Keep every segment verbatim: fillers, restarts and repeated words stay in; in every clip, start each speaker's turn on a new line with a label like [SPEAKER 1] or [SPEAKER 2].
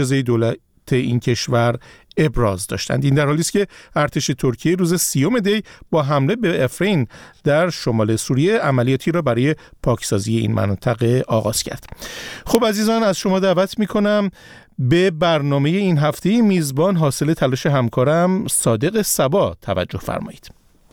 [SPEAKER 1] معجزه دولت این کشور ابراز داشتند. این در حالی است که ارتش ترکیه روز سیوم دی با حمله به افرین در شمال سوریه عملیاتی را برای پاکسازی این منطقه آغاز کرد. خب عزیزان، از شما دعوت می‌کنم به برنامه این هفته میزبان حاصل تلاش همکارم صادق صبا توجه فرمایید.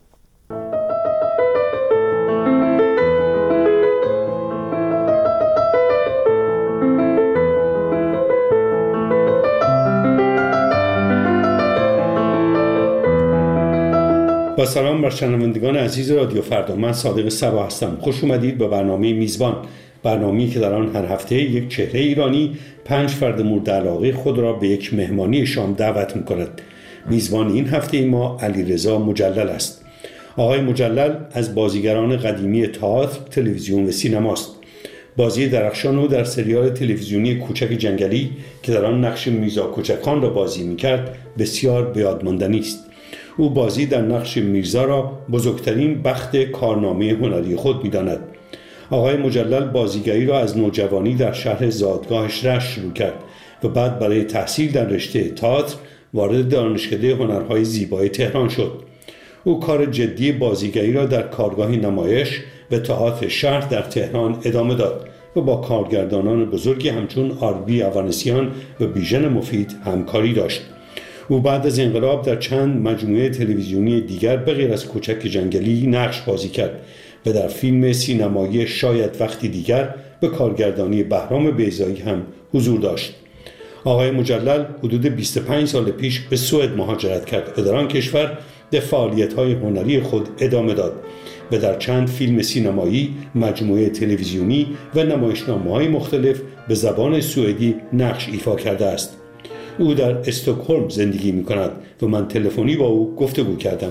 [SPEAKER 2] با سلام بر شنوندگان عزیز رادیو فردا، من صادق صبا هستم. خوش اومدید به برنامه میزبان، برنامه‌ای که در آن هر هفته یک چهره ایرانی پنج فرد مورد علاقه خود را به یک مهمانی شام دعوت می‌کند. میزبان این هفته ما علیرضا مجلل است. آقای مجلل از بازیگران قدیمی تئاتر، تلویزیون و سینماست. بازی درخشان او در سریال تلویزیونی کوچک جنگلی که در آن نقش میرزا کوچکخان را بازی می‌کرد بسیار به یاد ماندنی است. او بازی در نقش میرزا را بزرگترین بخت کارنامه هنری خود می‌داند. آقای مجلل بازیگری را از نوجوانی در شهر زادگاهش رشت شروع کرد و بعد برای تحصیل در رشته تئاتر وارد دانشکده هنرهای زیبای تهران شد. او کار جدی بازیگری را در کارگاه نمایش و تئاتر شهر در تهران ادامه داد و با کارگردانان بزرگی همچون آربی اوانسیان و بیژن مفید همکاری داشت. او بعد از انقلاب در چند مجموعه تلویزیونی دیگر به غیر از کوچک جنگلی نقش بازی کرد و در فیلم سینمایی شاید وقتی دیگر به کارگردانی بهرام بیضایی هم حضور داشت. آقای مجلل حدود بیست و پنج سال پیش به سوئد مهاجرت کرد و در آن کشور به فعالیت‌های هنری خود ادامه داد و در چند فیلم سینمایی، مجموعه تلویزیونی و نمایشنامه‌های مختلف به زبان سوئدی نقش ایفا کرده است. او در استکهلم زندگی می‌کند و من تلفنی با او گفتگو کردم.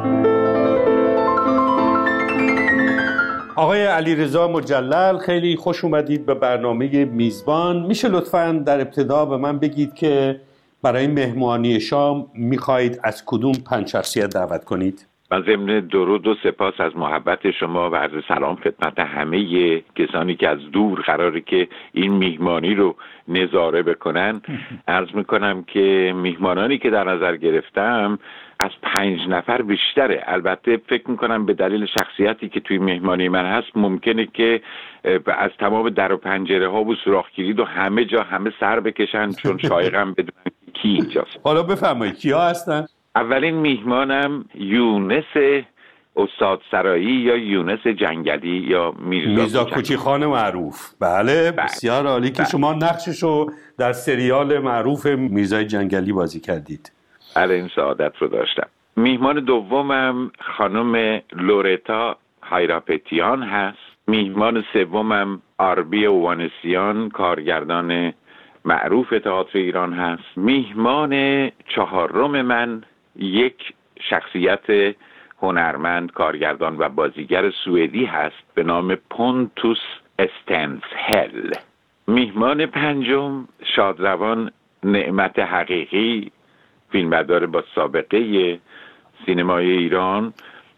[SPEAKER 2] آقای علیرضا مجلل، خیلی خوش اومدید به برنامه میزبان. میشه لطفاً در ابتدا به من بگید که برای مهمانی شام می‌خواهید از کدوم پنج شخصیت دعوت کنید؟
[SPEAKER 3] من ضمن درود و سپاس از محبت شما و عرض سلام خدمت همه کسانی که از دور قراره که این میهمانی رو نظاره بکنن عرض میکنم که میهمانانی که در نظر گرفتم از پنج نفر بیشتره. البته فکر میکنم به دلیل شخصیتی که توی مهمانی من هست ممکنه که از تمام در و پنجره ها و سوراخ کلید و همه جا همه سر بکشن، چون شایقم بدونن کی اینجاست.
[SPEAKER 2] حالا بفرمایید کیا هستن؟
[SPEAKER 3] اولین میهمانم یونس استاد سرایی یا یونس جنگلی یا میرزا,
[SPEAKER 2] میرزا کوچکخان معروف. بله, بله بسیار عالی که بله. شما نقششو در سریال معروف میرزا جنگلی بازی کردید.
[SPEAKER 3] بله این سعادت رو داشتم. میهمان دومم خانم لورتا هایراپتیان هست. میهمان سومم آربی اوانسیان، کارگردان معروف تئاتر ایران هست. میهمان چهارم من یک شخصیت هنرمند، کارگردان و بازیگر سوئدی هست به نام پونتوس استنسهل. میهمان پنجم شادروان نعمت حقیقی، فیلمبردار با سابقه سینمای ایران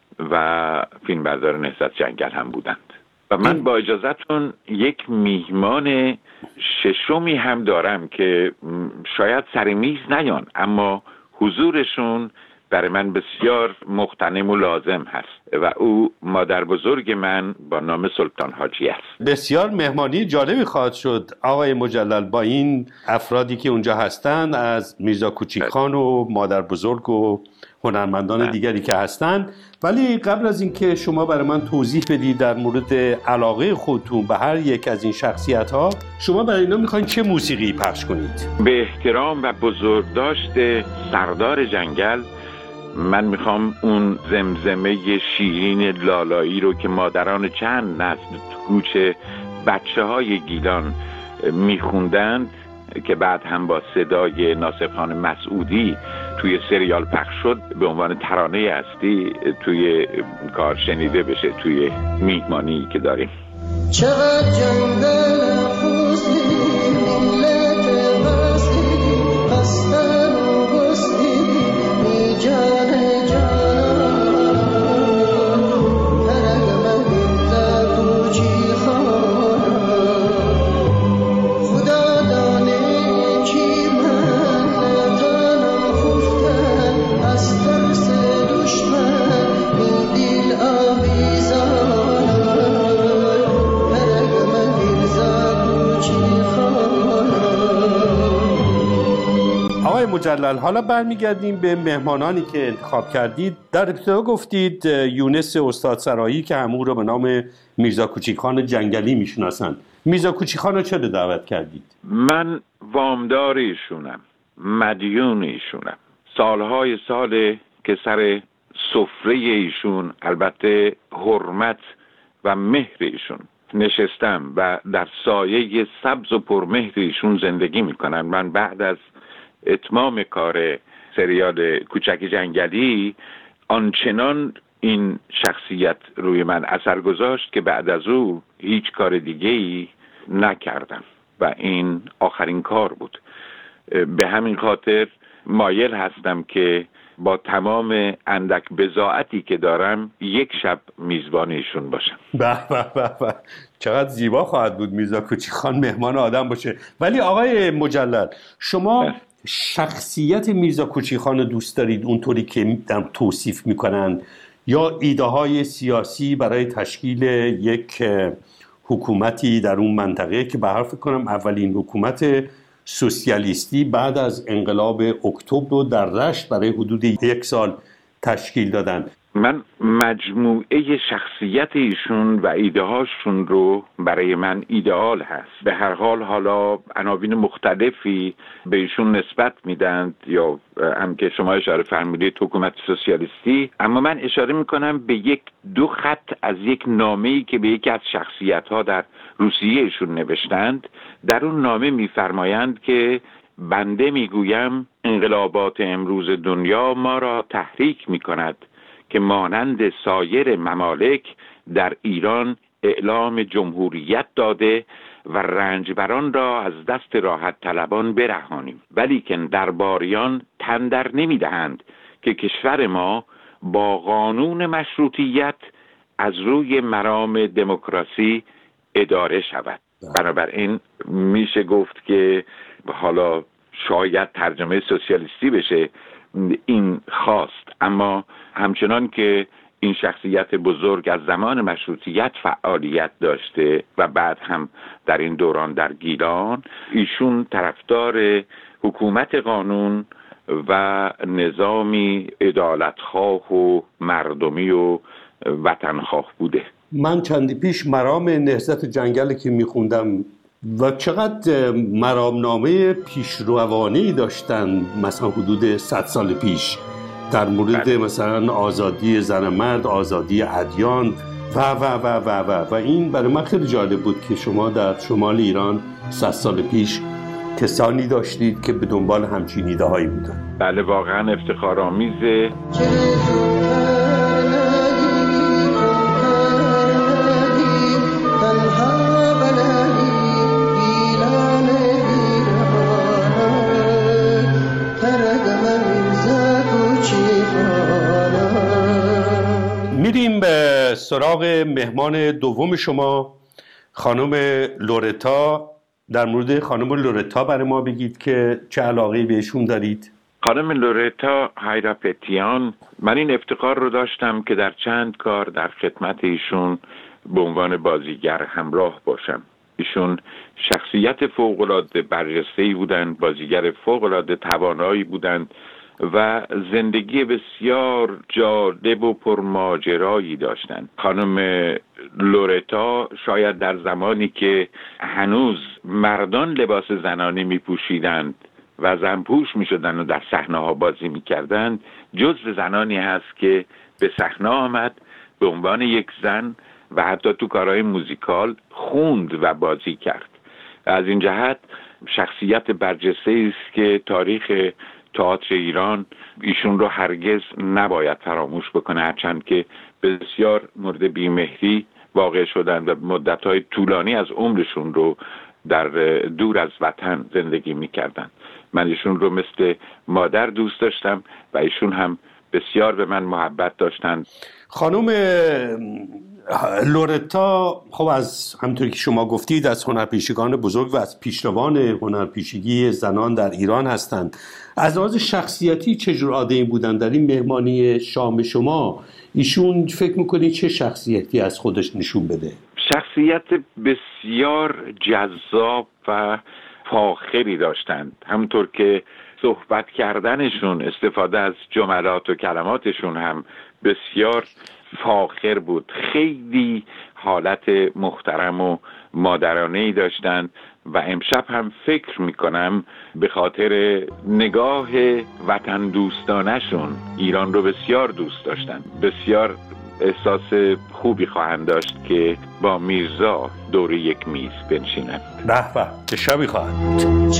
[SPEAKER 3] و فیلمبردار نهضت جنگل هم بودند. و من با اجازهتون یک میهمان ششمی هم دارم که شاید سر میز نیان، اما حضورشون برای من بسیار مغتنم و لازم هست و او مادر بزرگ من با نام سلطان حاجی است.
[SPEAKER 2] بسیار مهمانی جالبی خواهد شد آقای مجلل با این افرادی که اونجا هستند، از میرزا کوچکخان و مادر بزرگ و هنرمندان بله. دیگری که هستند. ولی قبل از اینکه شما برای من توضیح بدید در مورد علاقه خودتون به هر یک از این شخصیت ها، شما برای اینا میخواین چه موسیقی پخش کنید؟
[SPEAKER 3] به احترام و بزرگداشت سردار جنگل من میخوام اون زمزمه شیرین لالایی رو که مادران چند نسل تو کوچه بچه های گیلان میخوندند که بعد هم با صدای ناصر خان مسعودی توی سریال پخش شد به عنوان ترانه اصلی توی کار شنیده بشه توی میهمانی که داریم. چقدر جنگل خوزی ملت بستی هستن و بستی می جان جان پرد من در کوچی خان خدا دانه چی
[SPEAKER 2] آقای مجلل، حالا برمیگردیم به مهمانانی که انتخاب کردید. در ابتدا گفتید یونس استاد سرایی که همون رو به نام میرزا کوچیکخان جنگلی میشناسن. میرزا کوچیکخان رو چرا دعوت کردید؟
[SPEAKER 3] من وامدار ایشونم، مدیون ایشونم. سالهای سال که سر سفره ایشون، البته حرمت و مهر ایشون نشستم و در سایه سبز و پرمهر ایشون زندگی میکنم. من بعد از اتمام کار سریال کوچک جنگلی آنچنان این شخصیت روی من اثر گذاشت که بعد از او هیچ کار دیگه‌ای نکردم و این آخرین کار بود. به همین خاطر مایل هستم که با تمام اندک بضاعتی که دارم یک شب میزبان ایشون باشم.
[SPEAKER 2] به به به به، چقدر زیبا خواهد بود میرزا کوچیکخان مهمان آدم باشه. ولی آقای مجلل، شما اه. شخصیت میرزا کوچیکخان رو دوست دارید اونطوری که میدم توصیف میکنن، یا ایده های سیاسی برای تشکیل یک حکومتی در اون منطقه که به حرف کنم اولین حکومت سوسیالیستی بعد از انقلاب اکتبر رو در رشت برای حدود یک سال تشکیل دادن؟
[SPEAKER 3] من مجموعه شخصیت ایشون و ایده هاشون رو برای من ایدئال هست. به هر حال حالا عناوین مختلفی به ایشون نسبت میدند، یا هم که شما اشاره فرمودید حکومت سوسیالیستی، اما من اشاره میکنم به یک دو خط از یک نامه‌ای که به یکی از شخصیت ها در روسیه ایشون نوشتند. در اون نامه میفرمایند که بنده میگویم انقلابات امروز دنیا ما را تحریک میکند که مانند سایر ممالک در ایران اعلام جمهوریت داده و رنجبران را از دست راحت طلبان برهانیم، ولی که درباریان تن در نمیدهند که کشور ما با قانون مشروطیت از روی مرام دموکراسی اداره شود. بنابراین میشه گفت که حالا شاید ترجمه سوسیالیستی بشه این خواست، اما همچنان که این شخصیت بزرگ از زمان مشروطیت فعالیت داشته و بعد هم در این دوران در گیلان، ایشون طرفدار حکومت قانون و نظامی عدالتخواه و مردمی و وطنخواه بوده.
[SPEAKER 2] من چندی پیش مرام نهضت جنگل که میخوندم و چقدر مرامنامه پیشروانی داشتن، مثلا حدود صد سال پیش در مورد مثلا آزادی زن مرد، آزادی ادیان و و و و و و این برای من خیلی جالب بود که شما در شمال ایران صد سال پیش کسانی داشتید که به دنبال همچین ایده هایی بودن.
[SPEAKER 3] بله، واقعا افتخارآمیزه.
[SPEAKER 2] میریم به سراغ مهمان دوم شما، خانم لورتا. در مورد خانم لورتا برای ما بگید که چه علاقه‌ای بهشون دارید.
[SPEAKER 3] خانم لورتا هایراپتیان، من این افتخار رو داشتم که در چند کار در خدمت ایشون به عنوان بازیگر همراه باشم. ایشون شخصیت فوق‌العاده برجسته‌ای بودند، بازیگر فوق‌العاده توانایی بودند و زندگی بسیار جالب و پرماجرایی داشتند. خانم لورتا شاید در زمانی که هنوز مردان لباس زنانه می پوشیدند و زنپوش می شدند و در صحنه ها بازی می کردند، جزو زنانی هست که به صحنه آمد به عنوان یک زن و حتی تو کارهای موزیکال خوند و بازی کرد. از این جهت شخصیت برجسته است که تاریخ تئاتر ایران ایشون رو هرگز نباید فراموش بکنه، هرچند که بسیار مورد بیمهری واقع شدن و مدت‌های طولانی از عمرشون رو در دور از وطن زندگی می‌کردن. من ایشون رو مثل مادر دوست داشتم و ایشون هم بسیار به من محبت داشتن.
[SPEAKER 2] خانم لورتا خب از همونطوری که شما گفتید از هنرپیشگان بزرگ و از پیشروان هنرپیشگی زنان در ایران هستند. از لحاظ شخصیتی چه جور آدمی بودن؟ در این مهمانی شام شما ایشون فکر میکنید چه شخصیتی از خودش نشون بده؟
[SPEAKER 3] شخصیت بسیار جذاب و فاخری داشتند. همونطور که صحبت کردنشون، استفاده از جملات و کلماتشون هم بسیار فاخر بود. خیلی حالت محترم و مادرانه‌ای داشتند و امشب هم فکر میکنم به خاطر نگاه وطن دوستانشون ایران رو بسیار دوست داشتند. بسیار احساس خوبی خواهند داشت که با میرزا دور یک میز بنشینند.
[SPEAKER 2] به به، چه شبی خواهد بود.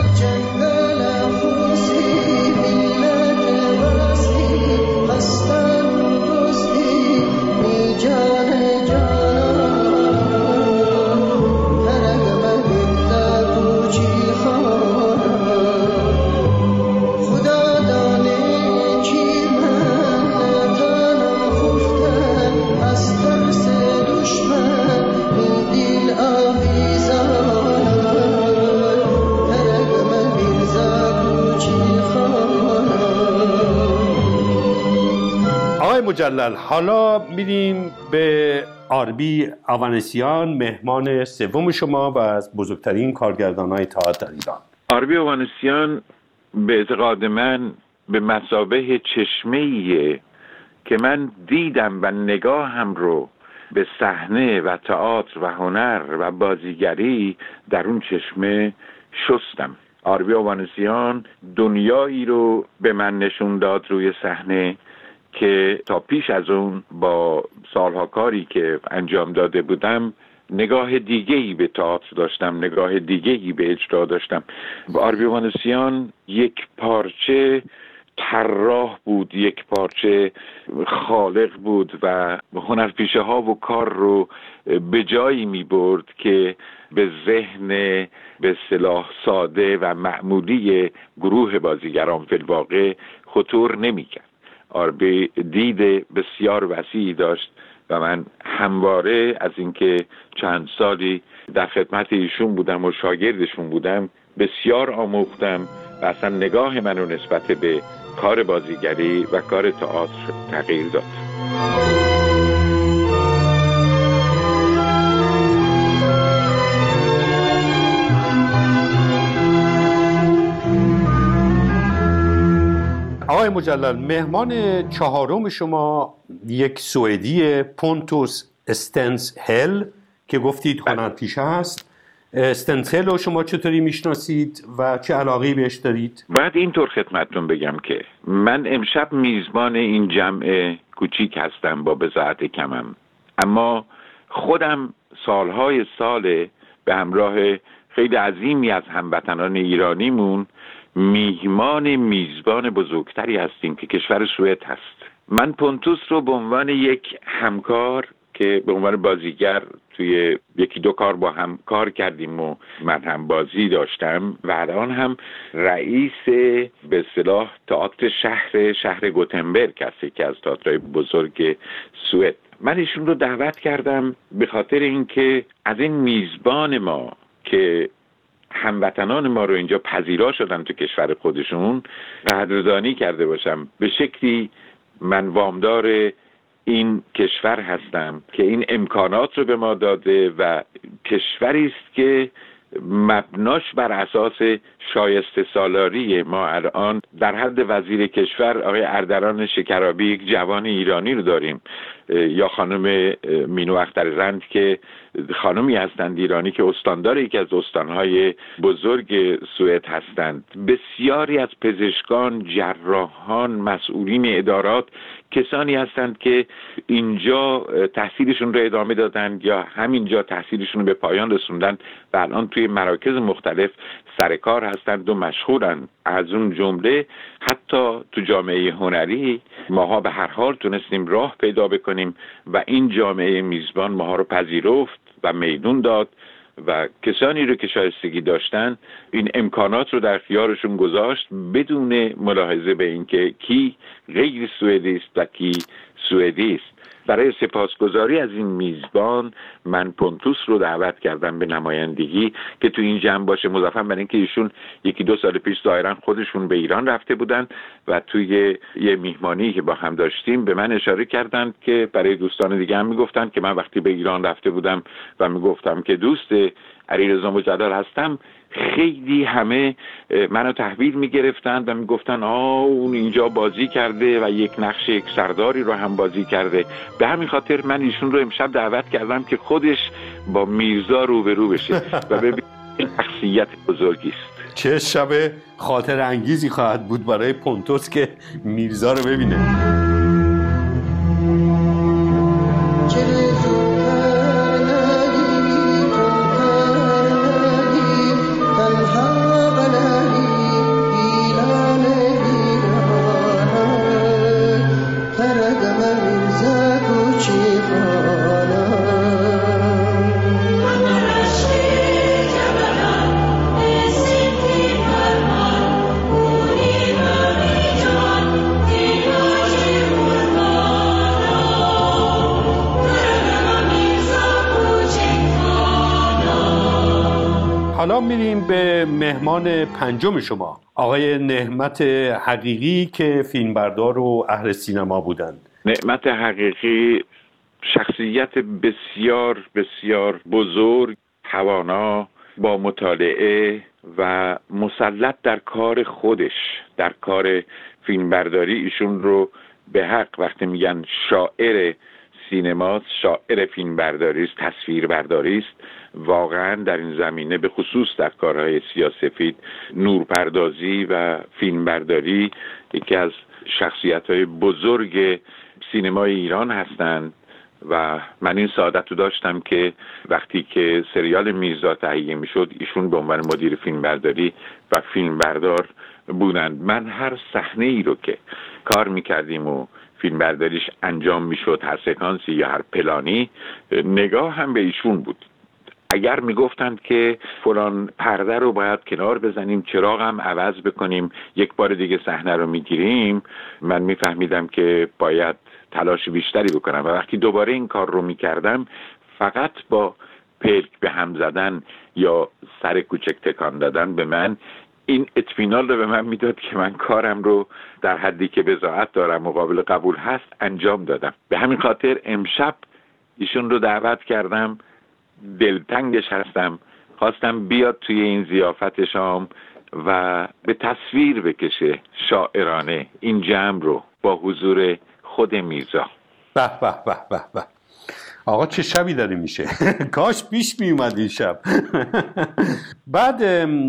[SPEAKER 2] مجلل، حالا میریم به آربی اوانسیان، مهمان سوم شما و از بزرگترین کارگردان‌های تئاتر در ایران.
[SPEAKER 3] آربی اوانسیان به اعتقاد من به مثابه چشمه‌ایه که من دیدم و نگاهم رو به صحنه و تئاتر و هنر و بازیگری در اون چشمه شستم. آربی اوانسیان دنیایی رو به من نشون داد روی صحنه که تا پیش از اون با سالها کاری که انجام داده بودم نگاه دیگه‌ای به تئاتر داشتم، نگاه دیگه‌ای به اجرا داشتم. آربی اوانسیان یک پارچه طراح بود، یک پارچه خالق بود و هنرپیشه ها و کار رو به جایی می برد که به ذهن به اصطلاح ساده و معمولی گروه بازیگران فی الواقع خطور نمی کرد. آربی دید بسیار وسیعی داشت و من همواره از اینکه چند سالی در خدمت ایشون بودم و شاگردشون بودم بسیار آموختم و اصلا نگاه منو نسبت به کار بازیگری و کار تئاتر تغییر داد.
[SPEAKER 2] آقای مجلل، مهمان چهارم شما یک سوئدی، پونتوس استنسهل که گفتید هنرپیشه هست. استنسهل رو شما چطوری میشناسید و چه علاقه‌ای بهش دارید؟
[SPEAKER 3] باید اینطور خدمتتون بگم که من امشب میزبان این جمع کوچیک هستم با بضاعت کمم، اما خودم سالهای سال به همراه خیلی عظیمی از هموطنان ایرانیمون میهمان میزبان بزرگتری هستیم که کشور سوئد هست. من پونتوس رو به عنوان یک همکار که به عنوان بازیگر توی یکی دو کار با هم کار کردیم و من هم بازی داشتم و الان هم رئیس به اصطلاح تئاتر شهر شهر گوتنبرگ هست که از تئاترهای بزرگ سوئد. من ایشون رو دعوت کردم به خاطر اینکه از این میزبان ما که هموطنان ما رو اینجا پذیرا شدن تو کشور خودشون قدردانی کرده باشم. به شکلی من وامدار این کشور هستم که این امکانات رو به ما داده و کشوری است که مبناش بر اساس شایسته سالاری ما الان در حد وزیر کشور آقای اردلان شکرابی یک جوان ایرانی رو داریم، یا خانم مینو اخترزند که خانمی هستند ایرانی که استاندار یکی از استانهای بزرگ سوئد هستند. بسیاری از پزشکان، جراحان، مسئولین ادارات کسانی هستند که اینجا تحصیلشون رو ادامه دادن یا همینجا تحصیلشون رو به پایان رسوندن و الان توی مراکز مختلف سرکار هستند و مشهورند. از اون جمله حتی تو جامعه هنری ماها به هر حال تونستیم راه پیدا بکنیم و این جامعه میزبان ماها رو پذیرفت و میدون داد و کسانی رو که شایستگی داشتن این امکانات رو در اختیارشون گذاشت بدون ملاحظه به اینکه کی غیر سوئدی است و کی سوئدی است. برای سپاسگزاری از این میزبان من پونتوس رو دعوت کردم به نمایندگی که تو این جمع باشه، مضافاً بر اینکه ایشون یکی دو سال پیش ظاهراً خودشون به ایران رفته بودن و توی یه میهمانی که با هم داشتیم به من اشاره کردند که برای دوستان دیگه هم میگفتن که من وقتی به ایران رفته بودم و میگفتم که دوست علیرضا مجلل هستم، خیلی همه منو تحویل میگرفتن و میگفتن آه اون اینجا بازی کرده و یک نقش یک سرداری رو هم بازی کرده. به همین خاطر من ایشون رو امشب دعوت کردم که خودش با میرزا روبرو بشه و ببین این شخصیت بزرگی است.
[SPEAKER 2] چه شب خاطر انگیزی خواهد بود برای پونتوس که میرزا رو ببینه. حالا میریم به مهمان پنجم شما، آقای نهمت حقیقی که فیلمبردار و اهل سینما بودند.
[SPEAKER 3] نهمت حقیقی شخصیت بسیار بسیار بزرگ، توانا، با مطالعه و مسلط در کار خودش، در کار فیلمبرداری. ایشون رو به حق وقتی میگن شاعر سینماست، شاعر فیلمبرداری است، تصویربرداری است، واقعا در این زمینه به خصوص در کارهای سیاه‌سفید، نورپردازی و فیلمبرداری یکی از شخصیت‌های بزرگ سینمای ایران هستند و من این سعادت رو داشتم که وقتی که سریال میرزا تهیه میشد ایشون به عنوان مدیر فیلمبرداری و فیلمبردار بودند. من هر صحنه ای رو که کار میکردیم و فیلمبرداریش انجام میشد، هر سکانسی یا هر پلانی، نگاه هم به ایشون بود. اگر میگفتند که فلان پرده رو باید کنار بزنیم، چراغ هم عوض بکنیم، یک بار دیگه صحنه رو میگیریم، من میفهمیدم که باید تلاش بیشتری بکنم و وقتی دوباره این کار رو میکردم فقط با پلک به هم زدن یا سر کوچک تکان دادن به من این اطمینان رو به من میداد که من کارم رو در حدی که بضاعت دارم و قابل قبول هست انجام دادم. به همین خاطر امشب ایشون رو دعوت کردم، دلتنگش هستم، خواستم بیاد توی این ضیافت شام و به تصویر بکشه شاعرانه این جمع رو با حضور خود میرزا.
[SPEAKER 2] به به به به به. آقا چه شبی داره میشه. کاش پیش می اومد این شب. بعد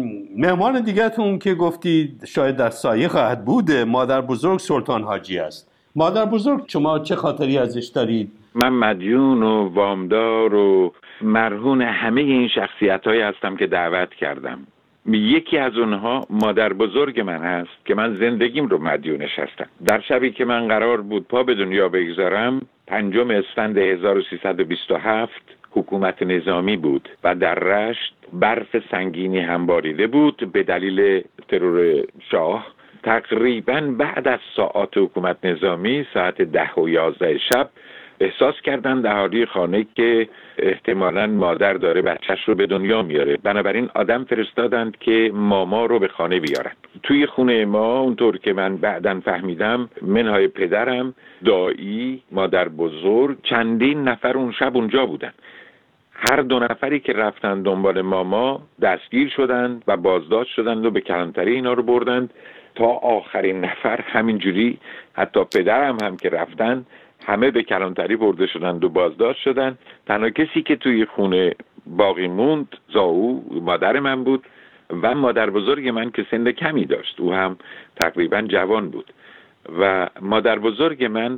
[SPEAKER 2] مهمان دیگه‌تون که گفتید شاید در سایه خواهد بود، مادر بزرگ سلطان حاجی است. مادر بزرگ شما چه خاطری ازش دارید؟
[SPEAKER 3] من مدیون و وامدار و مرهون همه این شخصیت‌هایی هستم که دعوت کردم. یکی از اونها مادر بزرگ من هست که من زندگیم رو مدیونش هستم. در شبی که من قرار بود پا به دنیا بگذارم، پنجم اسفند هزار و سیصد و بیست و هفت حکومت نظامی بود و در رشت برف سنگینی هم باریده بود به دلیل ترور شاه. تقریباً بعد از ساعات حکومت نظامی ساعت ده و یازده شب احساس کردن اهالی خانه که احتمالاً مادر داره بچهش رو به دنیا میاره، بنابراین آدم فرستادند که ماما رو به خانه بیارن. توی خونه ما اونطور که من بعداً فهمیدم منهای پدرم، دایی، مادر بزرگ، چندین نفر اون شب اونجا بودن. هر دو نفری که رفتن دنبال ماما دستگیر شدند و بازداشت شدند و به کلانتری اینا رو بردند تا آخرین نفر. همینجوری حتی پدرم هم که رفتن همه به کلانتری برده شدند و بازداشت شدند. تنها کسی که توی خونه باقی موند زاو مادر من بود و مادر بزرگ من که سن کمی داشت، او هم تقریبا جوان بود و مادر بزرگ من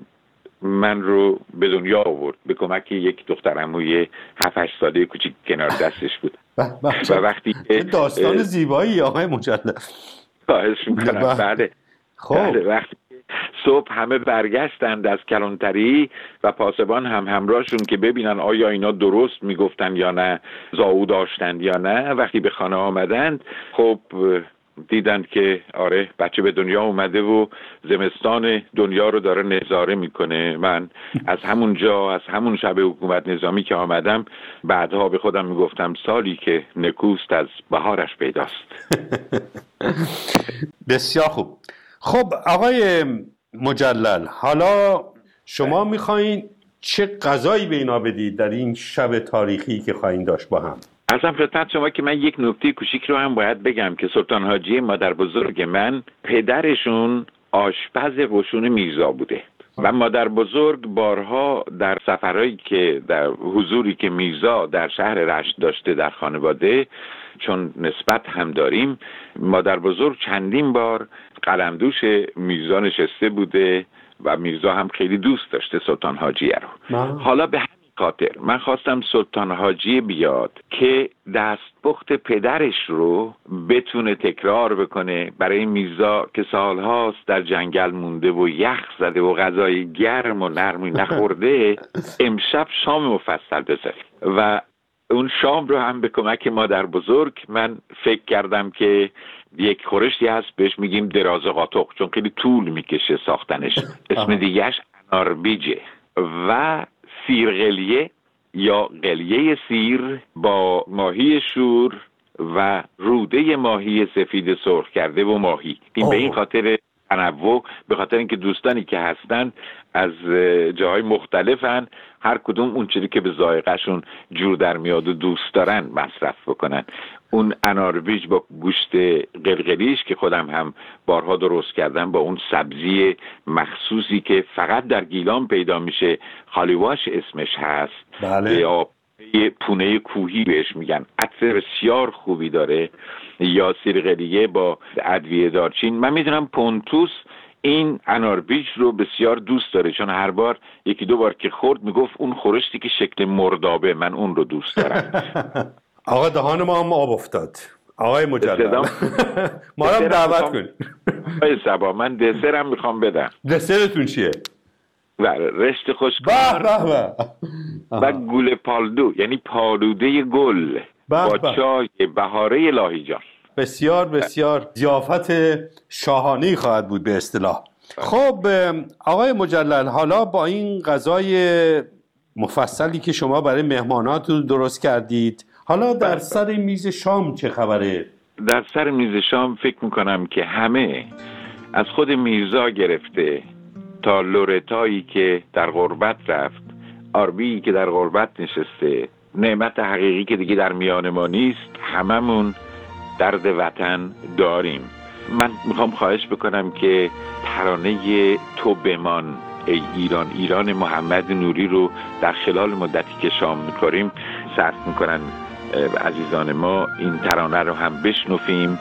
[SPEAKER 3] من رو به دنیا آورد به کمک یک دختر عموی هفت هشت ساله کوچیک کنار دستش بود. و وقتی
[SPEAKER 2] داستان زیبایی آقای مجدد.
[SPEAKER 3] خواهش میکنم. بعد
[SPEAKER 2] خب
[SPEAKER 3] وقتی صبح همه برگشتند از کلانتری و پاسبان هم همراهشون که ببینن آیا اینا درست میگفتن یا نه، زاو داشتند یا نه، وقتی به خانه آمدند خب دیدند که آره بچه به دنیا اومده و زمستان دنیا رو داره نظاره میکنه. من از همون جا، از همون شب حکومت نظامی که آمدم، بعدها به خودم میگفتم سالی که نکوست از بهارش پیداست.
[SPEAKER 2] بسیار خوب. خب آقای مجلل، حالا شما میخواین چه غذایی به اینا بدید در این شب تاریخی که خواهیم داشت با هم؟
[SPEAKER 3] عرضم خدمت شما که من یک نکته کوچیک رو هم باید بگم که سلطان حاجی مادر بزرگ من پدرشون آشپز قشون میرزا بوده و مادر بزرگ بارها در سفرهایی که در حضوری که میرزا در شهر رشت داشته در خانواده، چون نسبت هم داریم، مادر بزرگ چندین بار قلمدوش میرزا نشسته بوده و میرزا هم خیلی دوست داشته سلطان حاجیه رو. حالا به خاطر من خواستم سلطان حاجی بیاد که دستپخت پدرش رو بتونه تکرار بکنه برای میرزا که سالهاست در جنگل مونده و یخ زده و غذای گرم و نرمی نخورده، امشب شام مفصل بذاریم. و اون شام رو هم به کمک مادر بزرگ من فکر کردم که یک خورشتی هست بهش میگیم دراز قاطق، چون خیلی طول میکشه ساختنش. اسم دیگهش اناربیجه و سیرقلیه یا قلیه سیر با ماهی شور و روده ماهی سفید سرخ کرده و ماهی. این به این خاطر تنوع، به خاطر اینکه دوستانی که هستن از جاهای مختلفن، هر کدوم اون چیزی که به ذائقه‌شون جور در میاد و دوست دارن مصرف بکنن. اون اناربیج با گوشت قلقلیش که خودم هم بارها درست کردم، با اون سبزی مخصوصی که فقط در گیلان پیدا میشه، خالیواش اسمش هست،
[SPEAKER 2] بله.
[SPEAKER 3] یا پونه کوهی بهش میگن، عطر بسیار خوبی داره، یا سیرقلیه با ادویه دارچین. من میدونم پونتوس این اناربیج رو بسیار دوست داره، چون هر بار یکی دو بار که خورد میگفت اون خورشتی که شکل مردابه، من اون رو دوست دارم.
[SPEAKER 2] آقا دهان ما هم آب افتاد. آقای مجلل ما رو دعوت کن.
[SPEAKER 3] آقای صبا، من دسرم میخوام بدم.
[SPEAKER 2] دسرتون چیه؟
[SPEAKER 3] رشت خوشکار و گل پالدو، یعنی پالوده گل با چای بهاره لاهیجان.
[SPEAKER 2] بسیار بسیار ضیافت شاهانه‌ای خواهد بود به اصطلاح. خب آقای مجلل، حالا با این غذای مفصلی که شما برای مهماناتون درست کردید، حالا در سر میز شام چه خبره؟
[SPEAKER 3] در سر میز شام فکر میکنم که همه از خود میرزا گرفته تا لورتایی که در غربت رفت، آربی که در غربت نشسته، نعمت حقیقی که دیگه در میان ما نیست، هممون درد وطن داریم. من میخوام خواهش بکنم که ترانه تو بمان ای ایران ایران محمد نوری رو در خلال مدتی که شام میکنیم صرف میکنن عزیزان ما، این ترانه رو هم بشنویم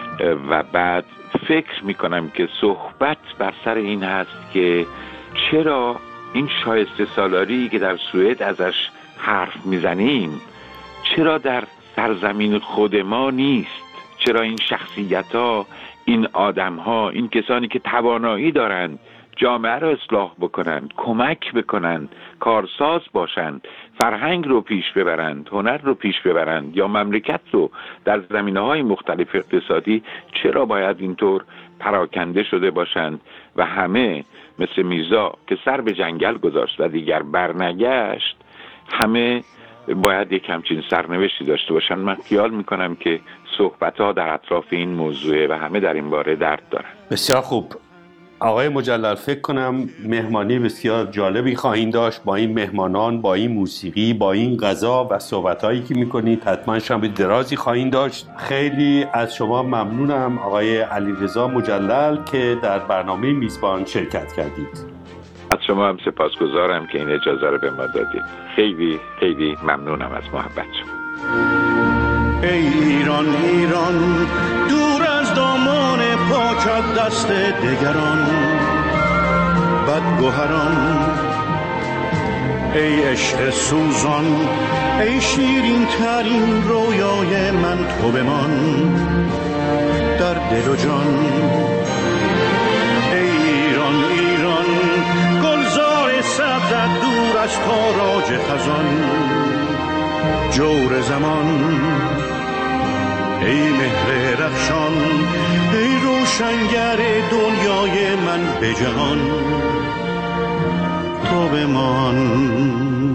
[SPEAKER 3] و بعد فکر میکنم که صحبت بر سر این هست که چرا این شایسته سالاری که در سوئد ازش حرف میزنیم چرا در سرزمین خود ما نیست؟ چرا این شخصیت ها، این آدم ها، این کسانی که توانایی دارند جامعه رو اصلاح بکنند، کمک بکنند، کارساز باشند، فرهنگ رو پیش ببرند، هنر رو پیش ببرند یا مملکت رو در زمینه‌های مختلف اقتصادی، چرا باید اینطور پراکنده شده باشند و همه مثل میرزا که سر به جنگل گذاشت و دیگر برنگشت، همه باید یک همچین سرنوشتی داشته باشن. من خیال میکنم که صحبت‌ها در اطراف این موضوعه و همه در این باره درد دارن.
[SPEAKER 2] بسیار خوب آقای مجلل، فکر کنم مهمانی بسیار جالبی خواهیم داشت با این مهمانان، با این موسیقی، با این غذا و صحبت‌هایی که می‌کنید. حتما شب درازی خواهیم داشت. خیلی از شما ممنونم آقای علیرضا مجلل که در برنامه میزبان شرکت کردید.
[SPEAKER 3] از شما هم سپاسگزارم که این اجازه رو به ما دادید. خیلی خیلی ممنونم از محبتتون.
[SPEAKER 4] ای ایران ایران دور از دامان پاکت دست دگران بدگوهران، ای عشق سوزان، ای شیرین ترین رویای من تو بمان در دل و جان. ای ایران ایران گلزار سبزت دور از تاراج خزان، جور زمان، ای مهر رخشان، ای روشنگر دنیای من به جهان تو بمان.